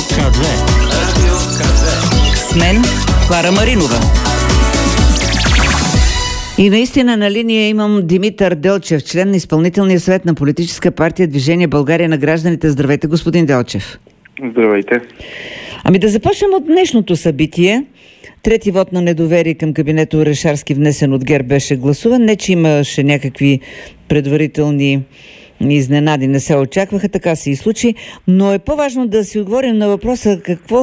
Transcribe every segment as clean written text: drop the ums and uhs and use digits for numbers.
КЗ. С мен Клара Маринова. И наистина на линия имам Димитър Делчев, член на изпълнителния съвет на политическа партия Движение България на гражданите. Здравейте, господин Делчев. Здравейте. Ами да започнем от днешното събитие. Трети вод на недоверие към кабинета Орешарски, внесен от ГЕРБ, беше гласуван. Не, че имаше някакви предварителни изненади, не се очакваха, така се и случи. Но е по-важно да си отговорим на въпроса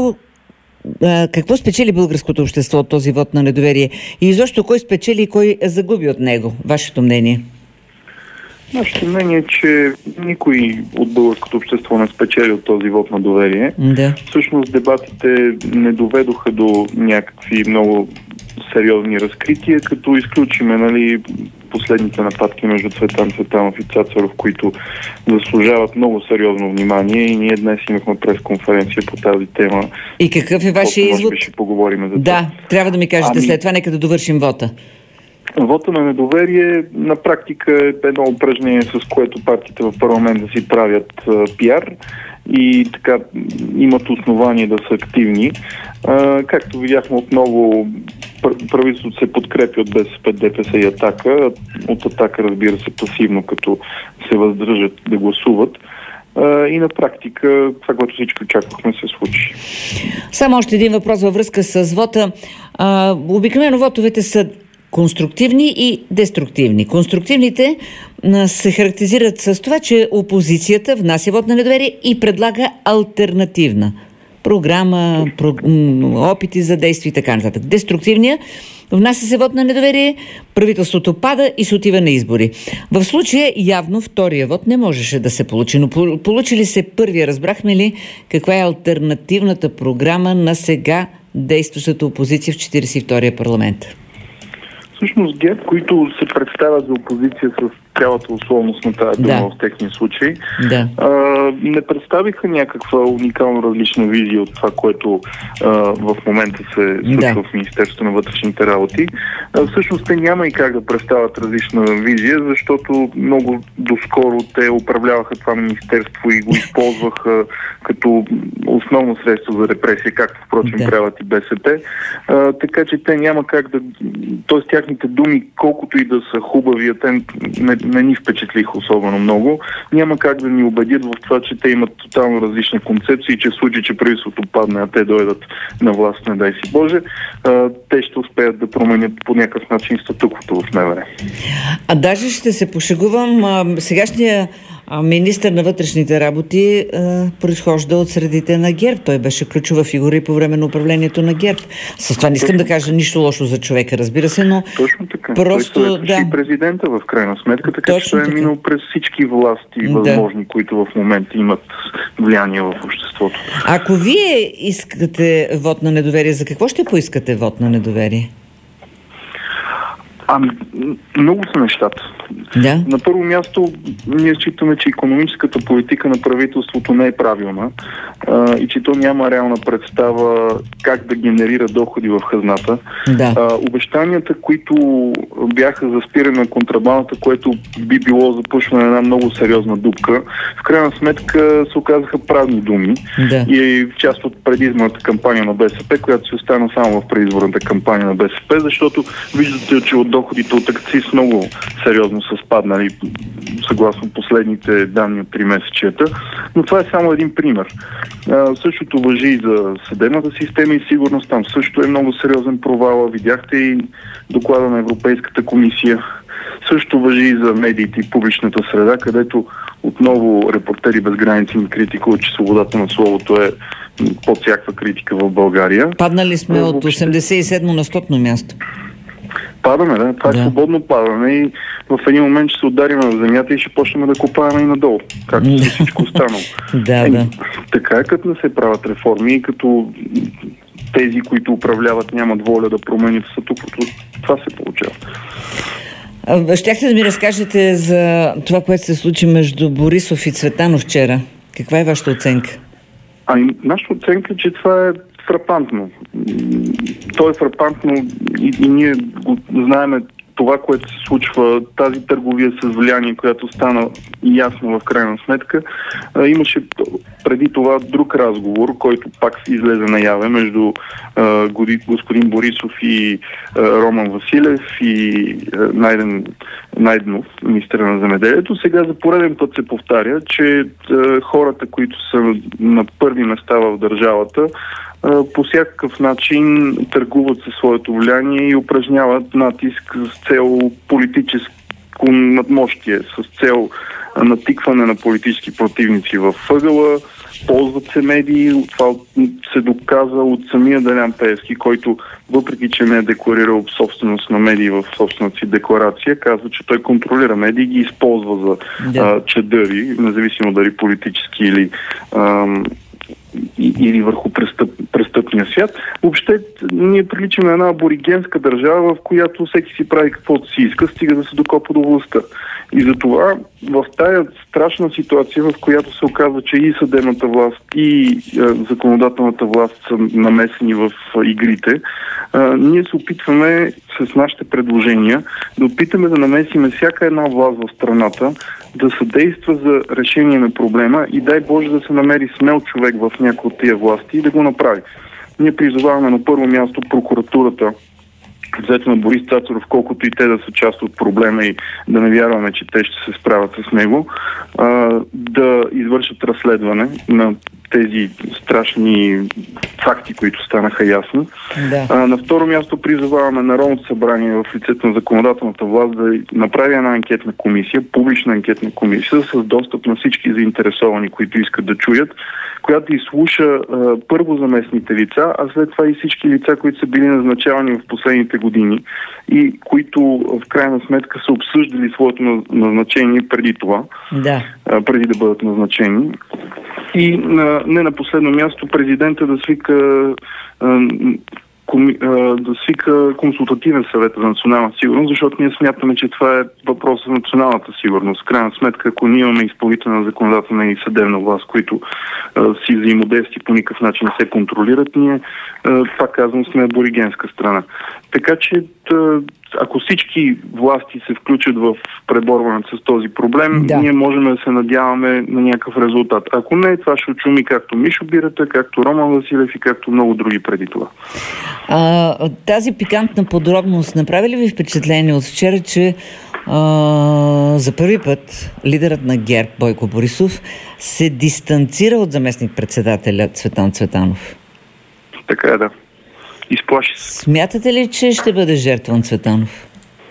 какво спечели българското общество от този вод на недоверие и изобщо кой спечели и кой загуби от него. Вашето мнение? Нашето мнение е, че никой от българското общество не спечели от този вод на доверие. Да. Всъщност дебатите не доведоха до някакви много сериозни разкрития, като изключиме последните нападки между Цветан Цветанов и Цацаров, които заслужават много сериозно внимание, и ние днес имахме пресконференция по тази тема. И какъв е вашия извод? Може би ще поговорим за това. Да, трябва да ми кажете след това, нека да довършим вота. Вота на недоверие на практика е едно упражнение, с което партиите в парламента си правят пиар и така имат основание да са активни. Както видяхме отново, правителството се подкрепи от БСП, ДПС и Атака. От Атака, разбира се, пасивно, като се въздържат да гласуват. И на практика това, което всички очаквахме, се случи. Само още един въпрос във връзка с вота. Обикновено вотовете са конструктивни и деструктивни. Конструктивните се характеризират с това, че опозицията внася вод на недоверие и предлага алтернативна програма, опити за действие и така нататък. Деструктивният внася се вод на недоверие, правителството пада и се отива на избори. В случая явно втория вод не можеше да се получи, но получи ли се първия? Разбрахме ли каква е алтернативната програма на сега действащата опозиция в 42-я парламент? Всъщност ГЕРБ, които се представят за опозиция с цялата условност на тази дума в техния случай, не представиха някаква уникално различна визия от това, което в момента се случва в Министерството на вътрешните работи. Всъщност те няма и как да представят различна визия, защото много доскоро те управляваха това министерство и го използваха като основно средство за репресия, както впрочем правят и БСП. Така че те няма как да... Тоест тяхните думи, колкото и да са хубави, те не ни впечатлиха особено много. Няма как да ни убедят в това, че те имат тотално различни концепции, че в случай, че правителството падне, а те дойдат на власт, не дай си Боже, те ще успеят да променят по някакъв начин статуквото в МВР. А даже ще се пошегувам, сегашния министър на вътрешните работи произхожда от средите на ГЕРБ. Той беше ключова фигура и по време на управлението на ГЕРБ. С това не искам да кажа нищо лошо за човека, разбира се, но точно така. Просто той и президента в крайна сметка, така че той е минал през всички власти възможни, които в момента имат влияние в обществото. Ако вие искате вод на недоверие, за какво ще поискате вод на недоверие? Много са нещата. Да. На първо място, ние считаме, че икономическата политика на правителството не е правилна и че то няма реална представа как да генерира доходи в хазната. Да. Обещанията, които бяха за спиране на контрабандата, което би било запушване на една много сериозна дупка, в крайна сметка се оказаха правни думи. Да. И част от предизборната кампания на БСП, която се остана само в предизборната кампания на БСП, защото виждате, че от доходите от акциз много сериозно са спаднали, съгласно последните данни от 3-месечията. Но това е само един пример. Същото важи и за съдебната система и сигурност. Там също е много сериозен провал. Видяхте и доклада на Европейската комисия. Също важи и за медиите и публичната среда, където отново Репортери без граници ни критикуват, че свободата на словото е под всякаква критика в България. Паднали сме от 87 на 100 място. Падаме, да. Това е свободно падане и в един момент ще се ударим на земята и ще почнем да копаваме и надолу, както за всичко останало. Така е, като не се правят реформи и като тези, които управляват, нямат воля да променят статуквото. Това се получава. Щяхте да ми разкажете за това, което се случи между Борисов и Цветанов вчера. Каква е вашата оценка? Нашата оценка е, че това е фрапантно. То е фрапантно и ние го знаеме това, което се случва, тази търговия с влияние, която стана ясно в крайна сметка. Имаше преди това друг разговор, който пак излезе наяве между господин Борисов и Роман Василев и Найденов, министър на земеделието. Сега за пореден път се повтаря, че хората, които са на първи места в държавата, по всякакъв начин търгуват със своето влияние и упражняват натиск с цел политическо надмощие, с цел натикване на политически противници в ъгъла, ползват се медии. Това се доказа от самия Делян Пеевски, който, въпреки че не е декларирал собственост на медии в собствената си декларация, казва, че той контролира медии и ги използва за чадъри, независимо дали политически или върху престъпния свят. Въобще, ние приличаме на една аборигенска държава, в която всеки си прави каквото си иска, стига да се докопа до властта. И затова в тая страшна ситуация, в която се оказва, че и съдебната власт, и законодателната власт са намесени в игрите, ние се опитваме с нашите предложения да опитаме да намесиме всяка една власт в страната, да съдейства за решение на проблема и дай Боже да се намери смел човек в някои от тия власти и да го направи. Ние призоваваме на първо място прокуратурата, взето на Борис Цацаров, колкото и те да са част от проблема и да не вярваме, че те ще се справят с него, да извършат разследване на тези страшни факти, които станаха ясни. Да. На второ място призоваваме Народното събрание в лицето на законодателната власт да направи една анкетна комисия, публична анкетна комисия с достъп на всички заинтересовани, които искат да чуят, която изслуша първо заместните лица, а след това и всички лица, които са били назначавани в последните години и които в крайна сметка са обсъждали своето назначение преди това, преди да бъдат назначени. И не на последно място президента да свика консултативен съвет за национална сигурност, защото ние смятаме, че това е въпрос за националната сигурност. В крайна сметка, ако ние имаме изпълнителна, законодателна и съдебна власт, които си взаимодействат по никакъв начин не се контролират, ние, пак казвам, сме аборигенска страна. Така че, ако всички власти се включат в преборването с този проблем, ние можем да се надяваме на някакъв резултат. Ако не, това ще очуми както Мишо Бирата, както Роман Василев и както много други преди това. Тази пикантна подробност направи ли ви впечатление от вчера, че за първи път лидерът на ГЕРБ Бойко Борисов се дистанцира от заместник-председателя Цветан Цветанов? Така е, да. Изплаши се. Смятате ли, че ще бъде жертван Цветанов?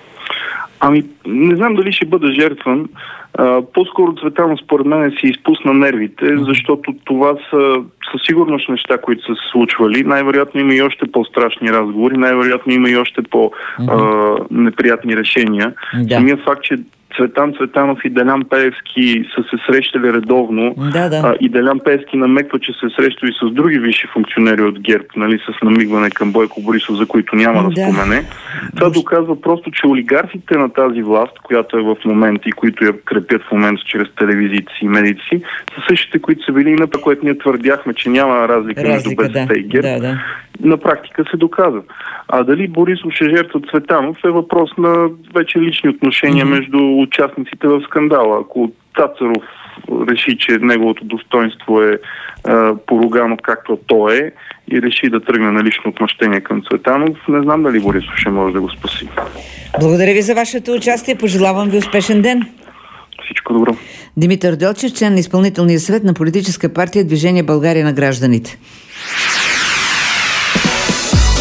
Не знам дали ще бъде жертван. По-скоро Цветанов според мен си изпусна нервите, защото това са със сигурност неща, които са се случвали. Най-вероятно има и още по-страшни разговори, най-вероятно има и още по-неприятни решения. Самия факт, че Цветан Цветанов и Делян Пеевски са се срещали редовно. И Делян Пеевски намеква, че се среща и с други висши функционери от ГЕРБ, с намигване към Бойко Борисов, за които няма да спомене. Това доказва просто, че олигархите на тази власт, която е в момента и които я крепят в момента чрез телевизиите си и медиите си, са същите, които са били и на това, което ние твърдяхме, че няма разлика между БСП и ГЕРБ. На практика се доказа. А дали Борисов ще жертва Цветанов е въпрос на вече лични отношения между участниците в скандала. Ако Цацаров реши, че неговото достоинство е поругано както то е и реши да тръгне на лично отмъщение към Цветанов, не знам дали Борисов ще може да го спаси. Благодаря ви за вашето участие. Пожелавам ви успешен ден. Всичко добро. Димитър Делчев, член на изпълнителния съвет на политическа партия Движение България на гражданите.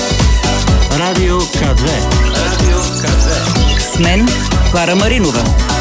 Радио К2. С мен Клара Маринова.